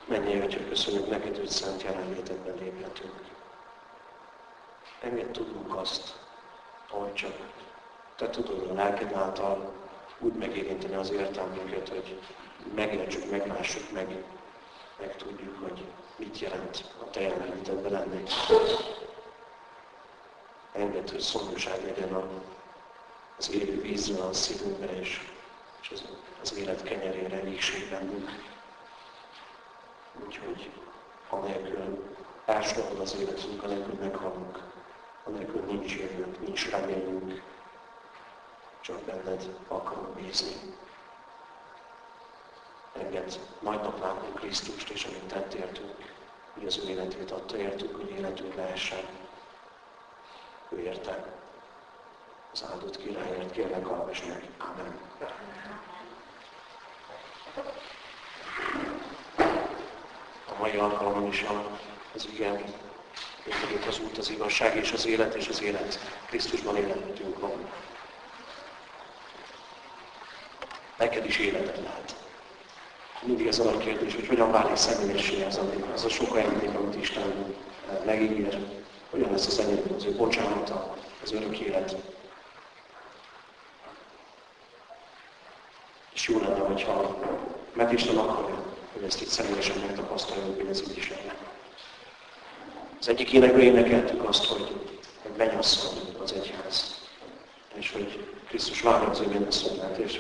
Mennyei Atya, köszönjük neked, hogy szent jelenlétedben léphetünk. Engedd tudnunk azt, ahogy csak te tudod a lelked által úgy megérinteni az értelmünket, hogy megértsük, meglássuk, meg tudjuk, hogy mit jelent a te jelenlétedben lenni. Engedd, hogy szomjúság legyen az élő vízre a szívünkbe, és az élet kenyerére égség bennünk. Úgyhogy anélkül elsodorod az életünk, anélkül meghalunk, anélkül nincs jövőnk, nincs reményünk, csak benned akarunk bízni. Engedd nagy nap látnunk Krisztust, és amit tett értünk, hogy az ő életét adta értünk, hogy életünk lehessen. Ő érte. Az áldott királyért kérlek, hallgass meg. Ámen. A mai alkalommal is az igen, hogy az út, az igazság és az élet Krisztusban életünk van. Neked is életed lehet. Mindig ez a nagy kérdés, hogy hogyan válik személyessé az a sok ajándék, amit Isten megígér, hogyan lesz az enyém, az ő bocsánata, az örök élet. És jó lenne, hogyha meg Isten akarja, hogy ezt itt személyesen megtapasztaljuk, hogy ez így is lenne. Az egyik énekből énekeltük azt, hogy mennyasszony az egyház, és hogy Krisztus várja az ő mennyasszonyát, és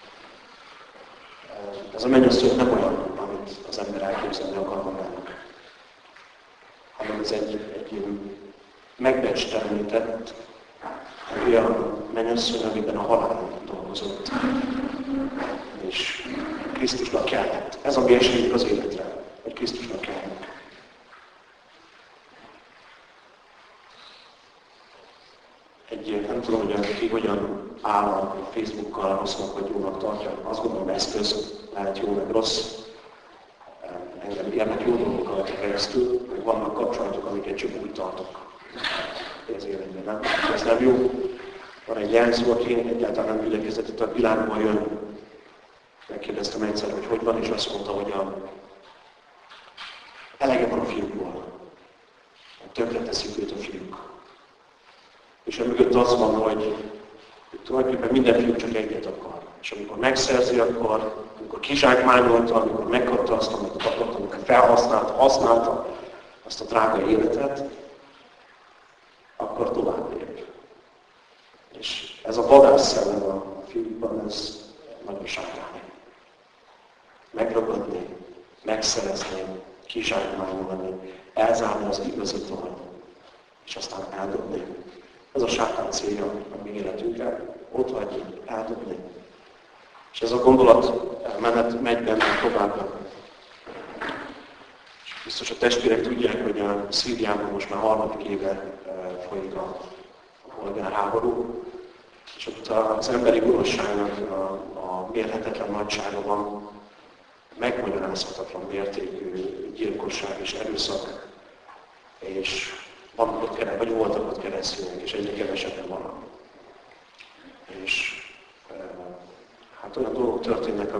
ez a mennyasszony nem olyan, amit az ember elképzelni akar magának, hanem ez egy megbecstelenített, olyan mennyasszony, amiben a halál dolgozott, és Krisztusnak kellett. Ez a mi esélyünk az életre, hogy Krisztusnak kellett. Nem tudom, hogy ki hogyan áll a Facebookkal, rossznak vagy jónak tartja. Azt gondolom, eszköz, lehet jó, meg rossz. Engem érnek jó dolgokkal keresztül, meg vannak kapcsolatok, amiket csak úgy tartok. Ez életben, nem? Ez nem jó. Van egy jelszó, aki egyáltalán nem gyülekezett, a világban jön. Megkérdeztem egyszer, hogy van, és azt mondta, hogy elege van a fiúkból. Tönkre teszik őt a fiúk. És mögött az van, hogy tulajdonképpen minden fiú csak egyet akar. És amikor megszerzi, amikor kizsákmányolta, amikor megkapta azt, amit kapott, amikor használta azt a drága életet, akkor tovább lép. És ez a vadászszellem a fiúkban, ez nagyon sátáni. Megragadni, megszerezni, kizsákmányolni, elzárni az igazitól, és aztán eldobni. Ez a sátán célja a mi életünkre, ott hagyni, eldobni. És ez a gondolat megy benne tovább. És biztos a testvérek tudják, hogy a Szíriában most már 3. éve folyik a polgárháború, és ott az emberi gonoszságnak a mérhetetlen nagysága van, megmagyarázhatatlan mértékű gyilkosság és erőszak, és vannak ott vagy voltak ott keresztények, és egyre kevesebben vannak. És hát olyan dolgok történnek,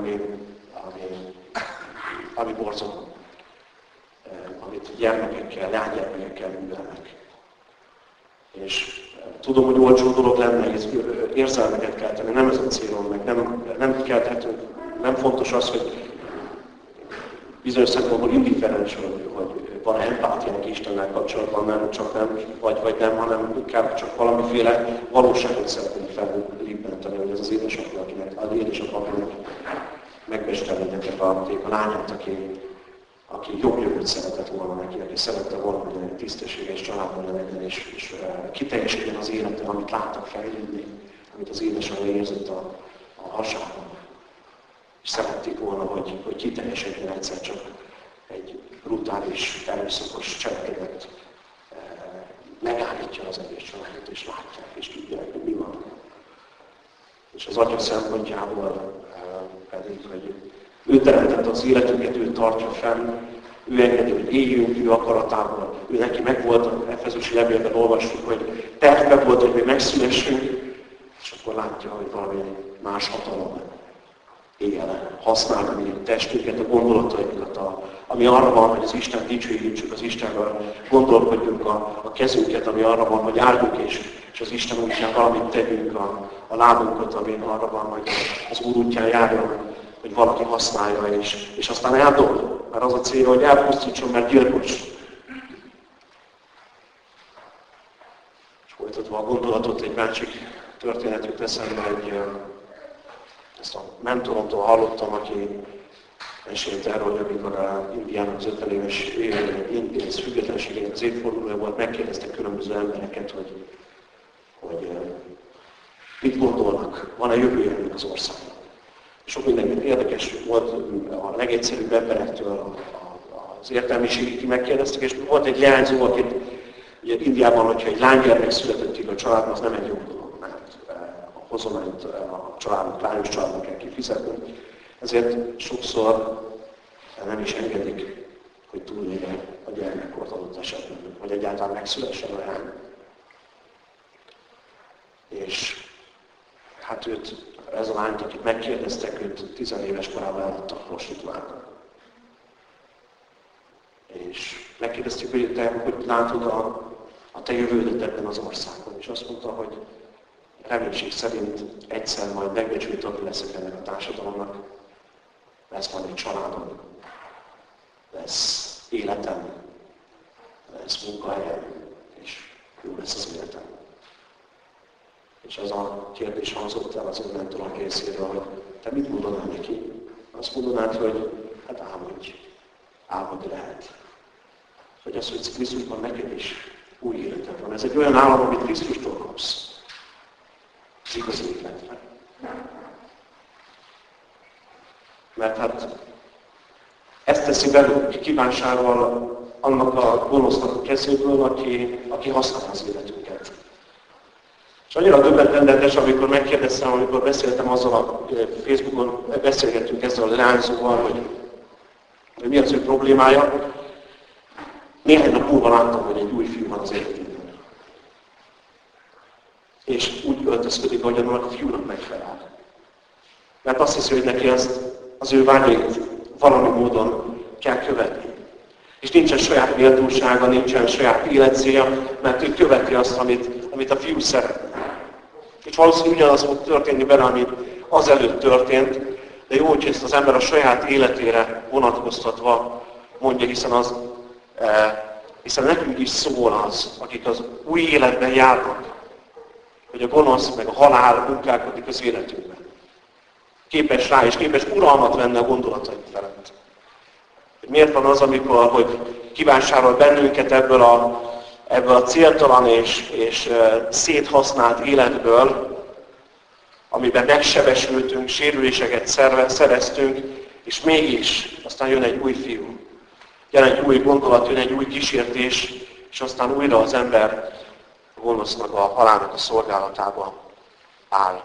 ami borzalom, amit gyermekekkel, lánygyermekekkel művelnek. És tudom, hogy olcsó dolog lenne, és érzelmeket kelteni, nem ez a célom, meg nem kelthetünk, nem fontos az, hogy bizonyos szempontból indiferens, hogy van empátiánk Istennel kapcsolatban, nem csak nem, vagy nem, hanem inkább csak valamiféle valóságot szeretnénk fellibbenteni, hogy ez az édesapja, akinek megbestelenítette a lányát, aki jobb jövőt szeretett volna neki, aki szerette volna, hogy egy tisztességes családban legyen, és kiteljesedjen az élete, amit láttak fejlődni, amit az édesapja érzett a hasában. És szerették volna, hogy kiteljesedjen egyszer csak egy brutális, erőszakos cselekedet megállítja az egész családot, és látják, és tudják, hogy mi van. És az Atya szempontjából pedig, hogy ő teremtette az életünket, ő tartja fenn, ő engedi, hogy éljünk, ő akaratával, ő neki megvolt, az Efezusi levélben olvastuk, hogy tervben volt, hogy mi megszülessünk, és akkor látja, hogy valami más hatalom él, használja a mi testünket, a gondolatainkat, a ami arra van, hogy az Isten dicsőítsük, az Istenről gondolkodjunk a kezünket, ami arra van, hogy áldjuk, és az Isten útján valamit tegyünk a lábunkat, ami arra van, hogy az Úr útján járjon, hogy valaki használja, és aztán eldob, mert az a célja, hogy elpusztítson, mert gyilkos. És folytatva a gondolatot, egy másik történetük eszembe, ezt a mentoromtól hallottam, aki mesélt erről, hogy amikor Indiának az 50 éves függetlenségének az évfordulója volt, megkérdeztek különböző embereket, hogy mit gondolnak, van-e jövője ennek az országnak. Sok minden érdekes volt a legegyszerűbb emberektől az értelmiségig megkérdeztek, és volt egy leányzó, akit ugye Indiában, hogyha egy lánygyermek született a családban, az nem egy jó dolog, mert a hozományt a családnak, lányos családnak kell kifizetni. Ezért sokszor nem is engedik, hogy túlélje a gyermekkort adott esetben, vagy egyáltalán megszülessen a lány. És hát ez a lányt, akit megkérdeztek, őt 10 éves korában eladta a prostituálnak. És megkérdeztük, hogy te hogy látod a te jövődet ebben az országban. És azt mondta, hogy reménység szerint egyszer majd megbecsült tagja leszek ennek a társadalomnak. Lesz majd egy családom, lesz életem, lesz munkahelyem, és jó lesz az életem. És az a kérdés hangzott el az mentorom részéről, hogy te mit mondanál neki? Azt mondanád, hogy hát álmodj lehet. Hogy az, hogy Krisztusban neked is új életed van. Ez egy olyan állam, amit Krisztustól kapsz. Az igazi életben. Mert hát ezt teszi velünk, kívánsággal annak a gonosznak a kezéből, aki használja az életünket. És annyira döbbenetes, amikor megkérdeztem, amikor beszéltem azzal a Facebookon, beszélgettünk ezzel a leányzóval, hogy mi az ő problémája. Néhány nap múlva láttam, hogy egy új fiú van az életében. És úgy öltözködik, ahogy annak a fiúnak megfelel. Mert azt hiszi, hogy neki az ő vágyait valami módon kell követni. És nincsen saját méltósága, nincsen saját életcélja, mert ő követi azt, amit a fiú szeretne. És valószínűleg ugyanaz fog történni benne, amit azelőtt történt, de jó, hogy ezt az ember a saját életére vonatkoztatva mondja, hiszen nekünk is szól az, akik az új életben járnak, hogy a gonosz meg a halál munkálkodik az életünkben. Képes rá, és képes uralmat venni a gondolataink felett. Hogy miért van az, hogy kívánságol bennünket ebből a céltalan és széthasznált életből, amiben megsebesültünk, sérüléseket szereztünk, és mégis aztán jön egy új fiú. Jön egy új gondolat, jön egy új kísértés, és aztán újra az ember a gonosznak, a halálnak a szolgálatába áll.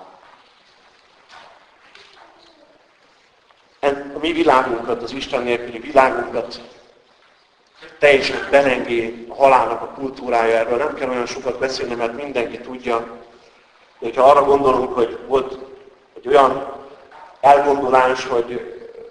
A mi világunkat, az Isten nélküli világunkat teljesen belengé a halálnak a kultúrája, erről nem kell olyan sokat beszélni, mert mindenki tudja. De hogyha arra gondolunk, hogy volt egy olyan elgondolás, hogy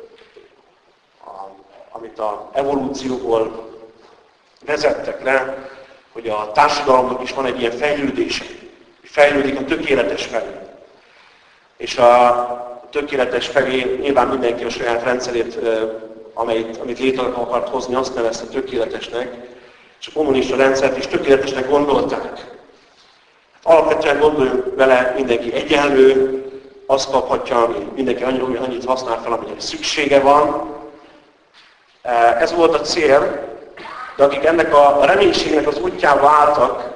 amit az evolúcióból vezettek le, hogy a társadalomnak is van egy ilyen fejlődése, hogy fejlődik a tökéletes felé. És a tökéletes felé nyilván mindenki a saját rendszerét, amit létre akart hozni, azt nevezte tökéletesnek, és a kommunista rendszert is tökéletesnek gondolták. Alapvetően gondoljunk bele, mindenki egyenlő, azt kaphatja, ami mindenki annyit használ fel, amire szüksége van. Ez volt a cél, de akik ennek a reménységnek az útjába álltak,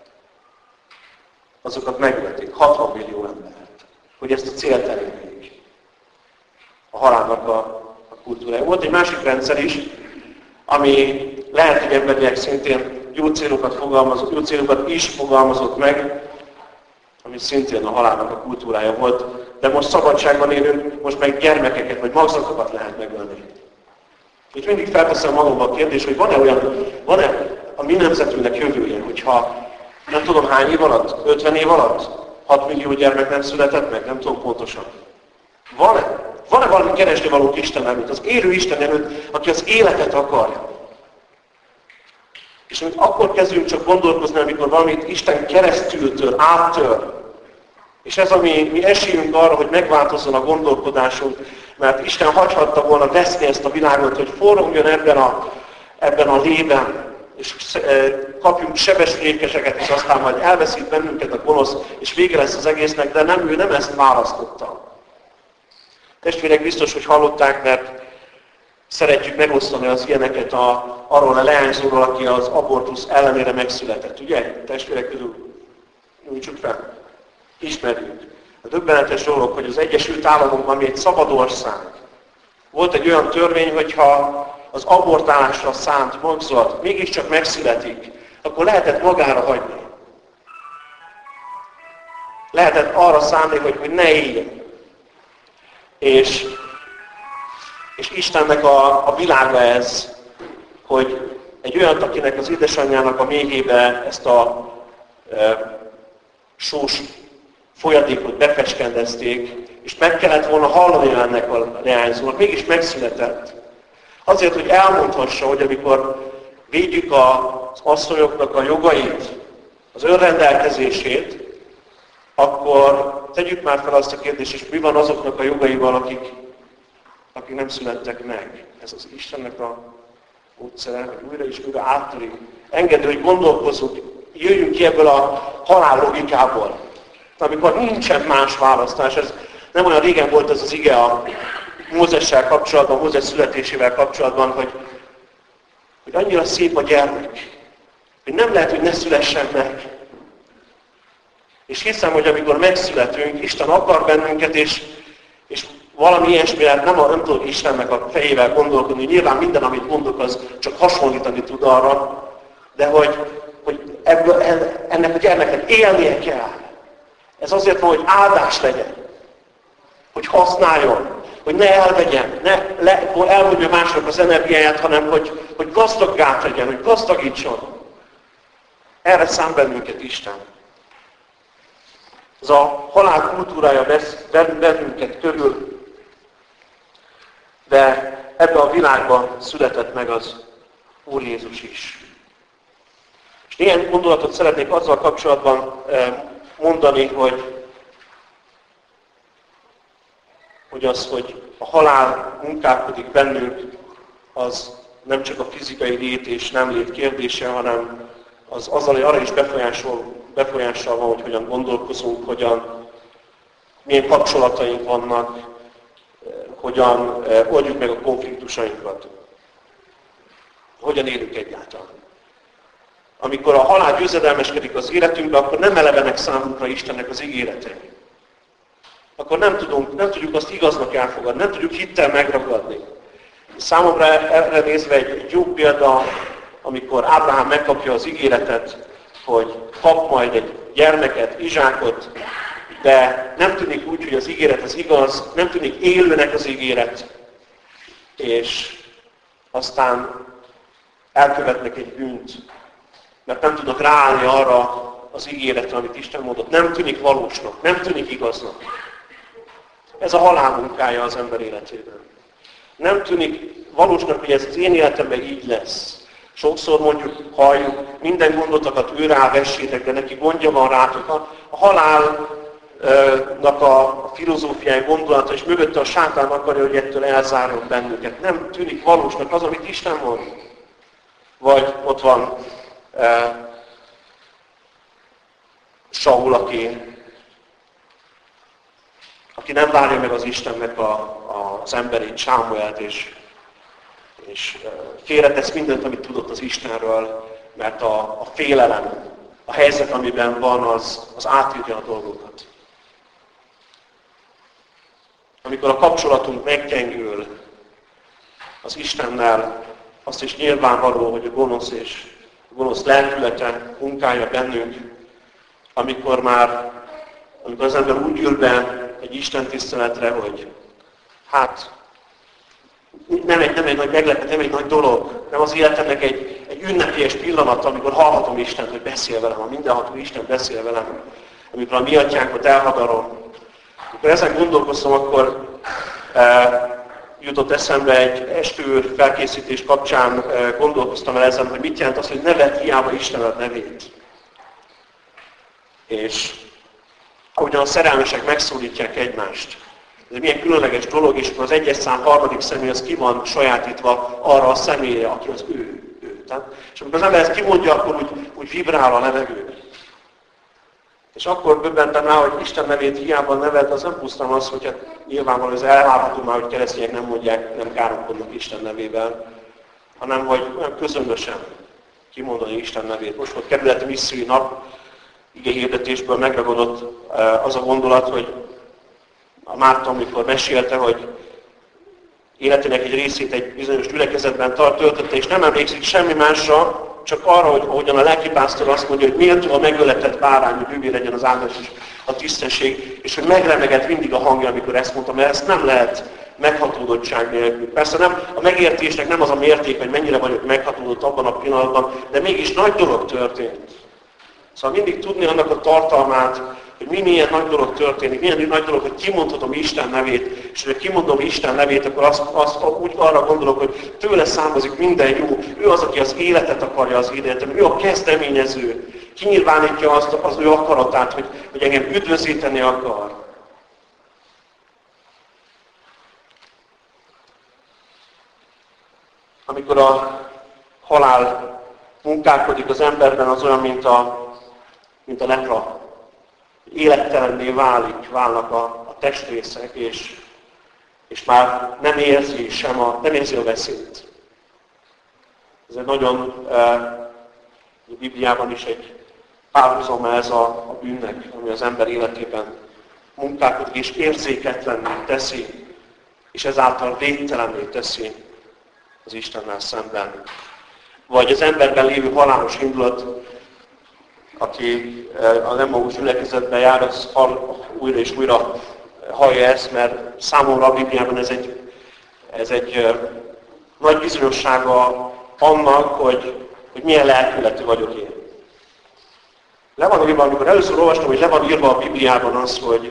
azokat megölték, 60 millió embert, hogy ezt a célt elérjék. A halálnak a kultúrája. Volt egy másik rendszer is, ami lehet, hogy emberileg szintén jó célokat is fogalmazott meg, ami szintén a halálnak a kultúrája volt, de most szabadságban élünk, most meg gyermekeket vagy magzatokat lehet megölni. És mindig felteszem magamban a kérdést, hogy van-e a mi nemzetünknek jövője, hogyha nem tudom hány év alatt, 50 év alatt 6 millió gyermek nem született meg, nem tudom pontosan. Van-e? Van-e valami keresni valók Isten előtt, az élő Isten előtt, aki az életet akarja? És akkor kezdünk csak gondolkozni, amikor valamit Isten keresztültől, áttör. És ez a mi esélyünk arra, hogy megváltozzon a gondolkodásunk, mert Isten hagyhatta volna veszni ezt a világot, hogy forrongjon ebben a lében, és kapjunk sebes rékeseket, és aztán majd elveszít bennünket a gonosz, és vége lesz az egésznek, de nem, ő nem ezt választotta. Testvérek, biztos, hogy hallották, mert szeretjük megosztani az ilyeneket arról a leányzóról, aki az abortusz ellenére megszületett. Ugye? Testvérek közül nyújtsuk fel. Ismerjük. A döbbenetes dolog, hogy az Egyesült Államokban, ami egy szabad ország, volt egy olyan törvény, hogyha az abortálásra szánt magzat mégiscsak megszületik, akkor lehetett magára hagyni. Lehetett arra szánni, hogy ne éljen. És Istennek a világa ez, hogy egy olyan, akinek az édesanyjának a méhébe ezt a sós folyadékot befecskendezték, és meg kellett volna hallani ennek a leányzónak, mégis megszületett. Azért, hogy elmondhassa, hogy amikor védjük az asszonyoknak a jogait, az önrendelkezését, akkor tegyük már fel azt a kérdést, és mi van azoknak a jogaival, akik nem születtek meg. Ez az Istennek a módszere, hogy újra és újra áttörik. Engedő, hogy gondolkozzunk, jöjjünk ki ebből a halál logikából. Amikor nincsen más választás, ez nem olyan régen volt ez az ige a Mózessel kapcsolatban, Mózes születésével kapcsolatban, hogy annyira szép a gyermek, hogy nem lehet, hogy ne szülessen meg. És hiszem, hogy amikor megszületünk, Isten akar bennünket, és valami ilyesmire nem tudok Istennek a fejével gondolkodni. Nyilván minden, amit mondok, az csak hasonlítani tud arra, de hogy ennek a gyermeknek élnie kell. Ez azért van, hogy áldás legyen, hogy használjon, hogy ne elvegyen, ne elmondja mások az energiáját, hanem hogy gazdaggá tegyen, hogy gazdagítson. Erre szán bennünket Isten. Ez a halál kultúrája vesz bennünket körül, de ebben a világban született meg az Úr Jézus is. És néhány gondolatot szeretnék azzal kapcsolatban mondani, hogy a halál munkálkodik bennünk, az nem csak a fizikai lét és nem lét kérdése, hanem az arra is befolyással van, hogy hogyan gondolkozunk, milyen kapcsolataink vannak, hogyan oldjuk meg a konfliktusainkat, hogyan élünk egyáltalán. Amikor a halál győzedelmeskedik az életünkbe, akkor nem elevenek számunkra Istennek az ígéretei. Akkor nem tudjuk azt igaznak elfogadni, nem tudjuk hittel megragadni. Számomra erre nézve egy jó példa, amikor Ábrahám megkapja az ígéretet, hogy kap majd egy gyermeket, Izsákot, de nem tűnik úgy, hogy az ígéret az igaz, nem tűnik élőnek az ígéret, és aztán elkövetnek egy bűnt, mert nem tudnak ráállni arra az ígéretre, amit Isten mondott. Nem tűnik valósnak, nem tűnik igaznak. Ez a halál munkája az ember életében. Nem tűnik valósnak, hogy ez az én életemben így lesz. Sokszor mondjuk, halljuk, minden gondotokat ő rá vessétek, de neki gondja van rátok. A halálnak a filozófiai gondolata, és mögötte a sátán akarja, hogy ettől elzárjon bennünket. Nem tűnik valósnak az, amit Isten mond. Vagy ott van Saul, aki nem várja meg az Istennek az emberét, Sámuelt, és félretesz mindent, amit tudott az Istenről, mert a félelem, a helyzet, amiben van, az átírja a dolgokat. Amikor a kapcsolatunk meggyengül az Istennel, azt is nyilvánvaló, hogy a gonosz lelkülete munkálja bennünk, amikor az ember úgy ül be egy Isten tiszteletre, hogy hát nem egy nagy meglepet, nem egy nagy dolog, nem az életemnek egy ünnepélyes pillanat, amikor hallhatom Istent, hogy beszél velem, a mindenható Isten beszél velem, amikor a mi atyánkat elhadarom. Amikor ezen gondolkozom, akkor jutott eszembe egy estőr felkészítés kapcsán, gondolkoztam el ezen, hogy mit jelent az, hogy ne vedd hiába Isten nevét. És ahogyan a szerelmesek megszólítják egymást. Ez milyen különleges dolog, és az egyes szám harmadik személy az ki van sajátítva arra a személyre, aki az ő. És amikor az ember ezt kimondja, akkor úgy vibrál a levegő. És akkor döbbentem rá, hogy Isten nevét hiába neved, az nem pusztán az, hogy hát nyilvánvalóan ez elvárható már, hogy keresztények nem mondják, nem káromkodnak Isten nevével, hanem hogy olyan közömbösen kimondani Isten nevét. Most volt kerületi missziói nap, igehirdetésből megragadott az a gondolat, hogy a Márton, amikor mesélte, hogy életének egy részét egy bizonyos gyülekezetben töltötte, és nem emlékszik semmi másra, csak arra, hogy ahogyan a lelkipásztor azt mondja, hogy méltó a megöletett bárány, hogy bűvé legyen az áldás és a tisztesség, és hogy megremegett mindig a hangja, amikor ezt mondta, mert ezt nem lehet meghatódottság nélkül. Persze nem, a megértésnek nem az a mérték, hogy mennyire vagyok meghatódott abban a pillanatban, de mégis nagy dolog történt. Szóval mindig tudni annak a tartalmát, hogy milyen nagy dolog történik, milyen nagy dolog, hogy kimondhatom Isten nevét, és hogy kimondom Isten nevét, akkor azt úgy arra gondolok, hogy tőle származik minden jó. Ő az, aki az életet akarja az életem, ő a kezdeményező. Kinyilvánítja azt az ő akaratát, hogy engem üdvözíteni akar. Amikor a halál munkálkodik az emberben, az olyan, mint a lepra. Élettelenné válnak a testrészek, és már nem érzi a veszélyt. Ez egy nagyon, a Bibliában is egy párhuzama ez a bűnnek, ami az ember életében munkálkodik, és érzéketlenné teszi, és ezáltal védtelenné teszi az Istennel szemben. Vagy az emberben lévő halálos indulat, aki az Emmaus gyülekezetben jár, az újra és újra hallja ezt, mert számomra a Bibliában ez egy nagy bizonyossága annak, hogy milyen lelkületű vagyok én. Le van írva, amikor először olvastam, hogy le van írva a Bibliában az, hogy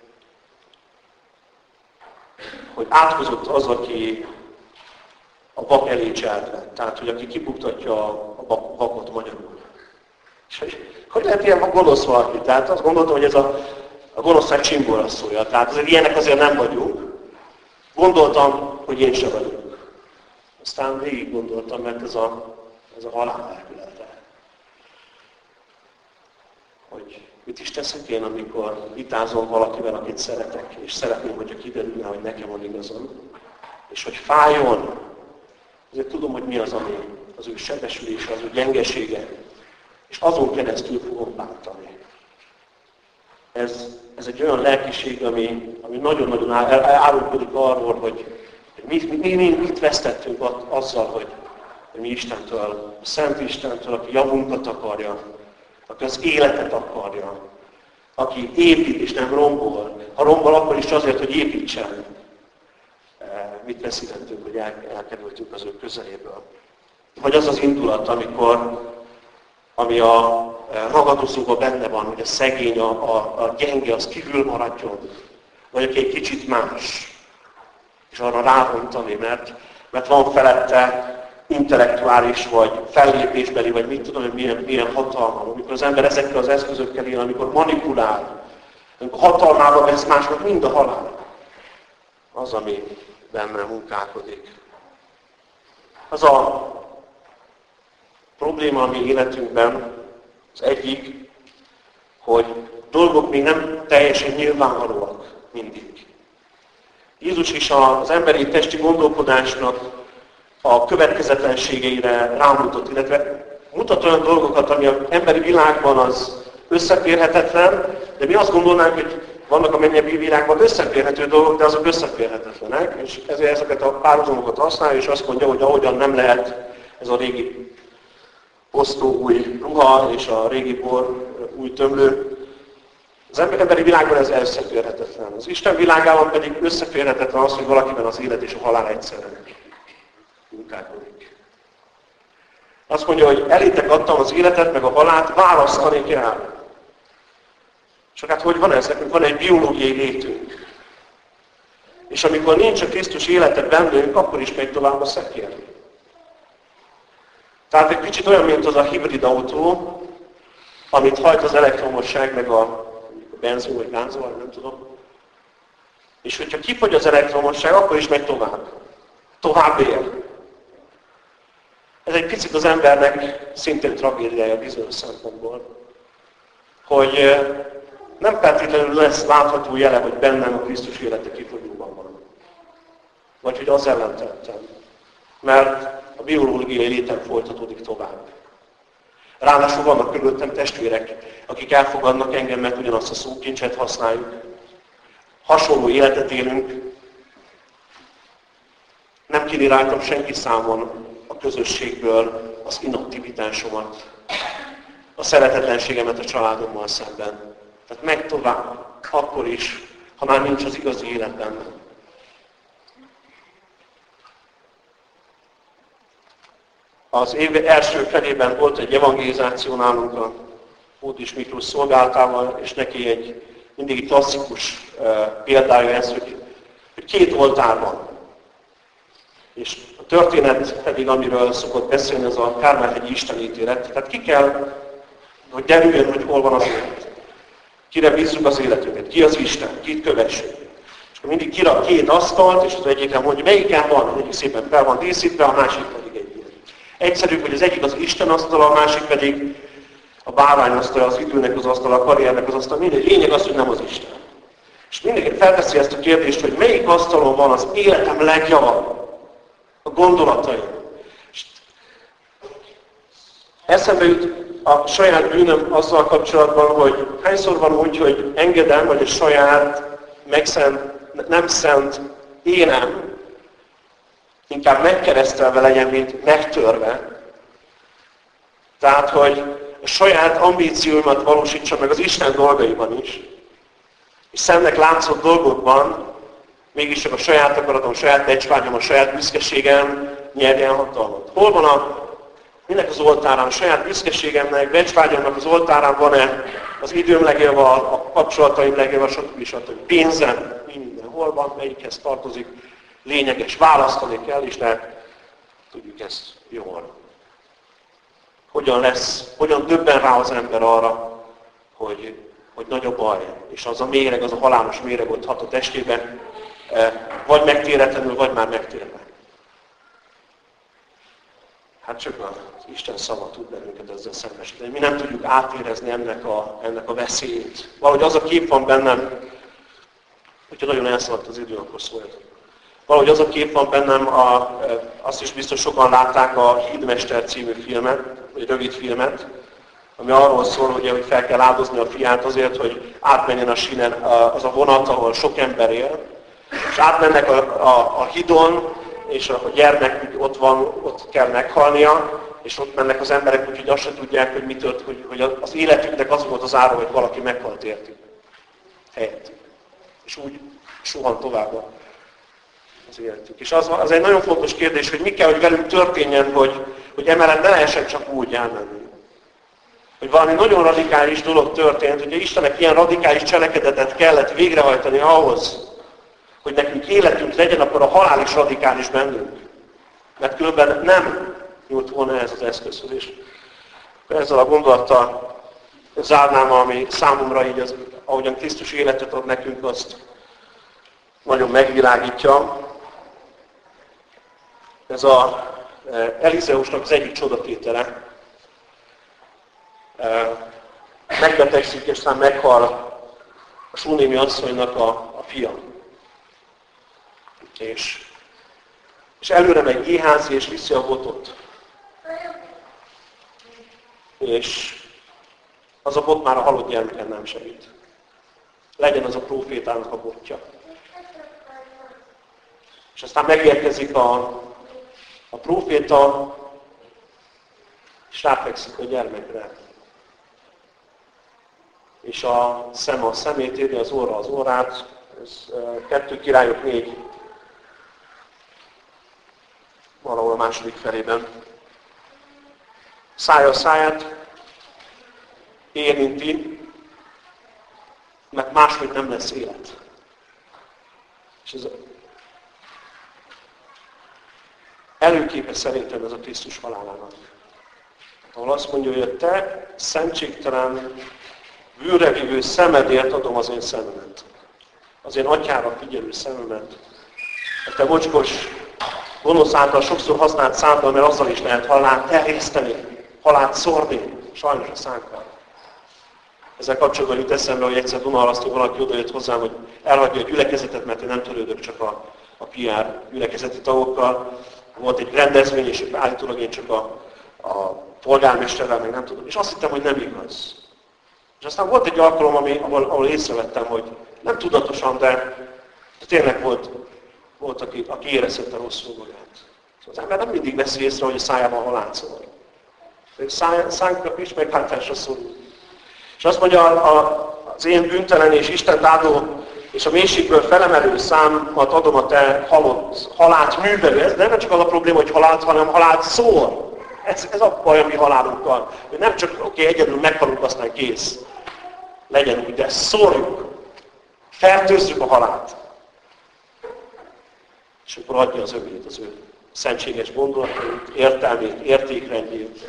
átkozott az, aki a vak elé cseltve. Tehát, hogy aki kibuktatja a vakot magyarul. És hogy lehet ilyen gonosz valaki? Tehát azt gondoltam, hogy ez a gonoszság csimbórasszója. Tehát azért ilyenek azért nem vagyunk. Gondoltam, hogy én sem vagyok. Aztán végig gondoltam, mert ez a halál lelkülete. Hogy mit is teszek én, amikor vitázom valakivel, akit szeretek, és szeretném, hogyha kiderülne, hogy nekem van igazam. És hogy fájjon. Azért tudom, hogy mi az, ami az ő sebesülése, az ő gyengesége. És azon keresztül fogom bántani. Ez egy olyan lelkiség, ami nagyon-nagyon árulkodik arról, hogy mit vesztettünk azzal, hogy mi Istentől, a Szent Istentől, aki javunkat akarja, aki az életet akarja, aki épít és nem rombol. Ha rombol, akkor is azért, hogy építsen. Mit veszítettünk, hogy elkerültünk az ő közeléből. Vagy az az indulat, ami a ragadozóban benne van, hogy a szegény, a gyenge, az kívül maradjon. Vagy aki egy kicsit más. És arra rárontani, mert van felette intellektuális, vagy fellépésbeli, vagy mit tudom, hogy milyen hatalma. Amikor az ember ezekkel az eszközökkel él, amikor manipulál, amikor hatalmába vesz másnak, mind a halál. Az, ami benne munkálkodik. Az a probléma a mi életünkben az egyik, hogy dolgok még nem teljesen nyilvánvalóak mindig. Jézus is az emberi testi gondolkodásnak a következetlenségeire rámutat, illetve mutat olyan dolgokat, ami az emberi világban az összeférhetetlen, de mi azt gondolnánk, hogy vannak a mennyebbé világban összeférhető dolgok, de azok összeférhetetlenek, és ezért ezeket a párhuzamokat használja, és azt mondja, hogy ahogyan nem lehet ez a régi osztó új ruha és a régi bor új tömlő. Az emberi világban ez összeférhetetlen. Az Isten világában pedig összeférhetetlen az, hogy valakiben az élet és a halál egyszerre munkálkodik. Azt mondja, hogy elétek adtam az életet, meg a halált, választani kell. Csak hát hogy van ez? Nekünk van egy biológiai létünk. És amikor nincs a Krisztus élete bennünk, akkor is megy tovább a szekér. Tehát egy kicsit olyan, mint az a hibrid autó, amit hajt az elektromosság, meg a benzin, vagy gázolaj, nem tudom. És hogyha kifogy az elektromosság, akkor is megy tovább. Tovább él. Ez egy picit az embernek szintén tragédiája bizonyos szempontból, hogy nem feltétlenül lesz látható jele, hogy bennem a Krisztus élete kifogyóban van. Vagy hogy az ellen tettem. Mert a biológiai létem folytatódik tovább. Ráadásul vannak körülöttem testvérek, akik elfogadnak engem, mert ugyanazt a szókincset használjuk. Hasonló életet élünk. Nem kéri rajtam senki számon a közösségből az inaktivitásomat, a szeretetlenségemet a családommal szemben. Tehát megy tovább, akkor is, ha már nincs az igazi élet bennem. Az év első felében volt egy evangelizáció nálunk a Hódis Miklós szolgálatával, és neki mindig klasszikus példája ez, hogy két oltár van. És a történet pedig, amiről szokott beszélni, az a Kármel-hegyi istenítélet. Tehát ki kell, hogy derüljön, hogy hol van az élet. Kire bízzuk az életünket, ki az Isten, kit kövessük. És akkor mindig kirak két asztalt, és az egyiken mondja, melyiken van, az egyik szépen fel van díszítve, a másik pedig egy ilyen. Egyszerű, hogy az egyik az Isten asztala, a másik pedig a bárány asztala, az időnek az asztala, a karriernek az asztala. Mindegy, lényeg az, hogy nem az Isten. És mindig felteszi ezt a kérdést, hogy melyik asztalon van az életem legjava, a gondolataim. És eszembe jut a saját bűnöm azzal kapcsolatban, hogy hányszor van úgy, hogy engedem, vagy a saját nem szent énem inkább megkeresztelve legyen, mint megtörve. Tehát, hogy a saját ambícióimat valósítsam meg az Isten dolgaiban is. És szennek látszott dolgokban mégis csak a saját akaratom, a saját becsvágyom, a saját büszkeségem nyerjen hatalmat. Hol van minek az oltárán? A saját büszkeségemnek, becsvágyomnak az oltárán van-e az időm legjava, a kapcsolataim legjava, stb. Pénzem, minden. Hol van, melyikhez tartozik, lényeges, választani kell, és tudjuk ezt jól. Hogyan döbben rá az ember arra, hogy nagy a baj, és az a méreg, az a halálos méreg ott hat a testében, vagy megtéretlenül, vagy már megtérve. Hát csak az Isten szava tud bennünket ezzel szembesíteni. Mi nem tudjuk átérezni ennek a veszélyét. Valahogy az a kép van bennem, hogyha nagyon elszaladt az idő, akkor szóljatok. Valahogy az a kép van bennem, azt is biztos sokan látták a Hídmester című filmet, vagy rövid filmet, ami arról szól, hogy fel kell áldozni a fiát azért, hogy átmenjen a sínen az a vonat, ahol sok ember él, és átmennek a hídon, és a gyermek ott kell meghalnia, és ott mennek az emberek, úgyhogy azt se tudják, hogy mi történt, hogy az életüknek az volt az ára, hogy valaki meghalt értük. Helyettük. És úgy suhan tovább az életük. És az egy nagyon fontos kérdés, hogy mi kell, hogy velünk történjen, hogy emellett ne lehessen csak úgy elmenni. Hogy valami nagyon radikális dolog történt, hogy Istennek ilyen radikális cselekedetet kellett végrehajtani ahhoz, hogy nekünk életünk legyen, akkor a halál is radikális bennünk. Mert különben nem nyújt volna ez az eszközhöz. És ezzel a gondolattal zárnám, ami számomra így, ahogyan Krisztus életet ad nekünk, azt nagyon megvilágítja. Ez Elizeusnak az egyik csodatétele. Megbetegszik, és aztán meghal a súnémi asszonynak a fia. És előre megy Géházi, és viszi a botot. És az a bot már a halott gyermeken nem segít. Legyen az a prófétának a botja. És aztán megérkezik a próféta, és ráfekszik a gyermekre. És a szem a szemét éri, az óra az órát. Ez 2 Királyok 4. Valahol a második felében. Szája a száját érinti, mert máshogy nem lesz élet. És ez előképe szerintem ez a Krisztus halálának. Ahol azt mondja, hogy a te szentségtelen, bűnre vívő szemedért adom az én szememet. Az én atyára figyelő szememet. A te mocskos, gonosz által sokszor használt száddal, mert azzal is lehet halált terjeszteni, halált szórni, sajnos a szánkkal. Ezzel kapcsolatban jut eszembe, hogy egyszer Dunaharasztól valaki odajött hozzám, hogy elhagyja a gyülekezetet, mert én nem törődök csak a PR gyülekezeti tagokkal. Volt egy rendezvény, és állítólag én csak a polgármesterrel, meg nem tudom. És azt hittem, hogy nem igaz. És aztán volt egy alkalom, ahol észrevettem, hogy nem tudatosan, de tényleg volt aki érezhette rosszul magát. Az ember nem mindig veszi észre, hogy a szájában halál szól. Szánkra is meghátásra szorul. És azt mondja, az én bűntelen és Istent áldó és a mélységből felemelő számat adom a te halott, halált művelő. Ez nem csak az a probléma, hogy halált, hanem halált szól. Ez a baj a mi halálunkkal. Hogy nem csak, egyedül meghalunk, aztán kész. Legyen úgy, de szórjuk. Fertőzzük a halált. És akkor adja az övét, az ő szentséges gondolatait, értelmét, értékrendjét.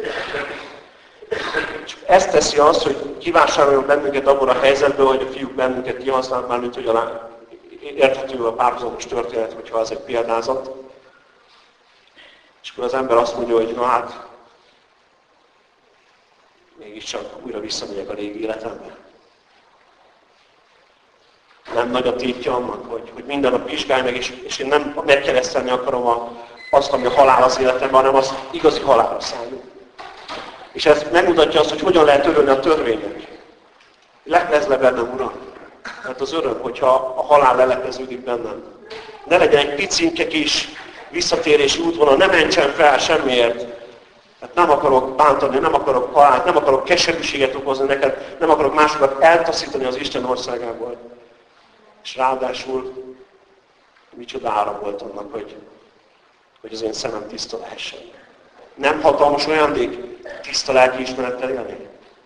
És ezt teszi azt, hogy kivásároljon bennünket abban a helyzetben, hogy a fiúk bennünket kihasználnak, már mint hogy érthető a párhuzamos történet, hogyha ez egy példázat. És akkor az ember azt mondja, hogy na hát, mégiscsak újra visszamegyek a régi életembe. Nem nagy a tétje annak, hogy minden nap vizsgálj meg, és én nem megkeresztelni akarom azt, ami a halál az életemben, hanem azt igazi halálra szálljuk. És ez megmutatja azt, hogy hogyan lehet örülni a törvények. Leplezd le bennem, Uram. Hát az öröm, hogyha a halál lelepleződik bennem. Ne legyen egy picinke kis visszatérési útvonal, ne mentsen fel semmiért. Hát nem akarok bántani, nem akarok halált, nem akarok keserűséget okozni neked, nem akarok másokat eltaszítani az Isten országából. És ráadásul micsoda ára volt annak, hogy az én szemem tiszta lehessen. Nem hatalmas ajándék tiszta lelkiismerettel élni?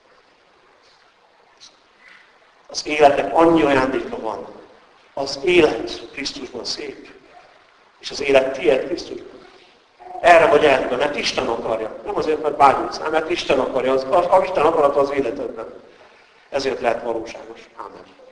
Az életnek annyi ajándéka van. Az élet Krisztusban szép. És az élet tiéd Krisztusban. Erre vagy erre, mert Isten akarja. Nem azért, mert vágyunk rá, mert Isten akarja. Az Isten akarata az életedben. Ezért lehet valóságos. Ámen.